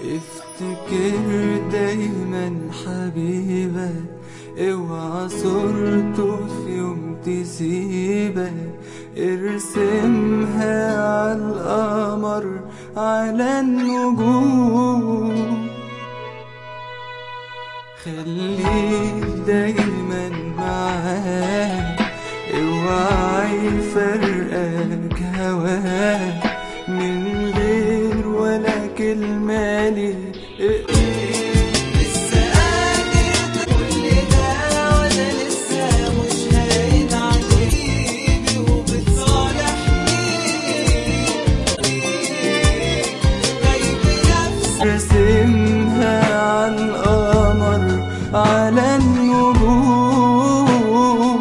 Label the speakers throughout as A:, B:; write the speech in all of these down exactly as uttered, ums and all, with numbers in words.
A: افتكر دايما حبيبك، اوعى صورته في يوم تسيبك. ارسمها عالقمر على النجوم، خليك دايما معاك، اوعى يفرقك هواك من غير ولا كلمة ليه.
B: لسه قادر كل ده ولا لسه مش هاين عليك وبتصالحني؟ غايب نفسك
A: ارسمها عالقمر على النجوم،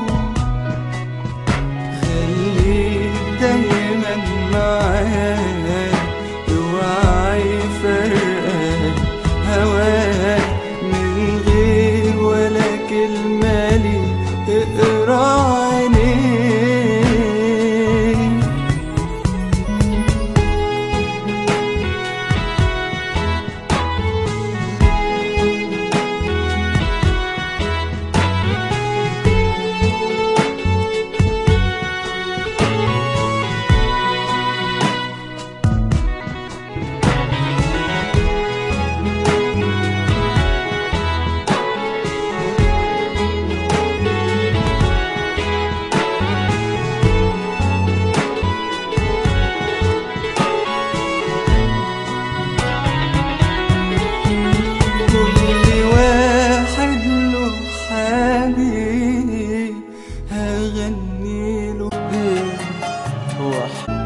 A: خليك دايما معاك، اوعى يفرقك هواك من غير ولا كلمة ليه. اقرا عينيك هغنيله وح-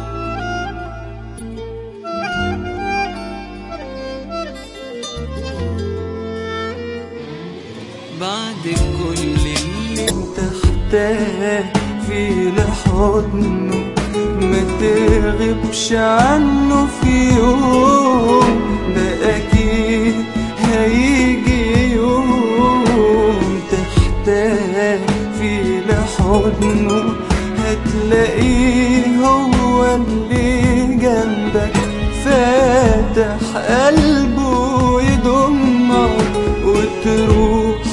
B: بعد كل اللي
A: تحتاج في لحضنه، ما تغيبش عنه في يوم، ده أكيد هيجي يوم تحتاج في لحضنه، هتلاقيه هو اللي جنبك فاتح قلبه يضمك، وتروح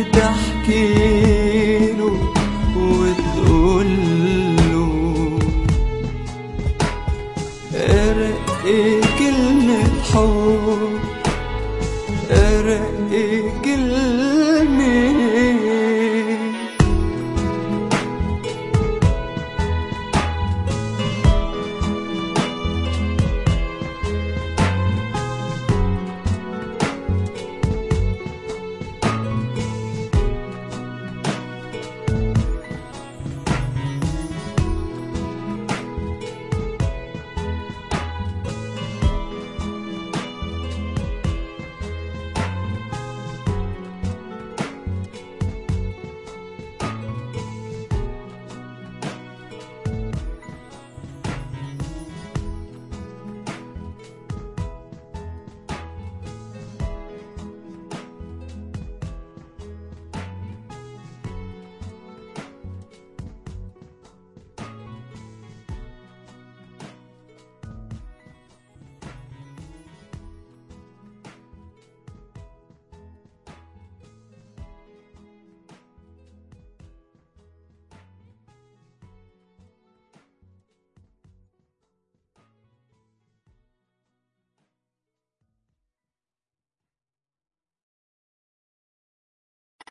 A: وتحكيله وتقوله أرق كلمة حب، أرق كلمة